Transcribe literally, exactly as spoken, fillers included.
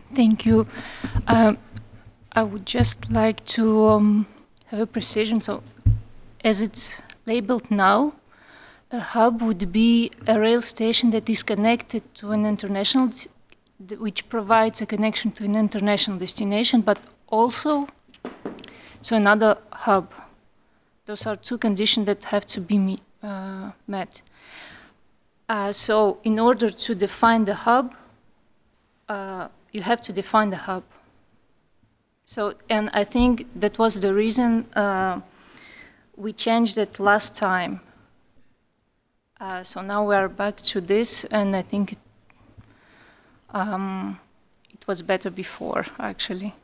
Thank you. Um, I would just like to um, have a precision. So, as it's labeled now, a hub would be a rail station that is connected to an international, which provides a connection to an international destination, but also to another hub. Those are two conditions that have to be me, uh, met. Uh, so, in order to define the hub, uh, you have to define the hub. So, and I think that was the reason uh, we changed it last time. Uh, so now we are back to this, and I think it, um, it was better before, actually.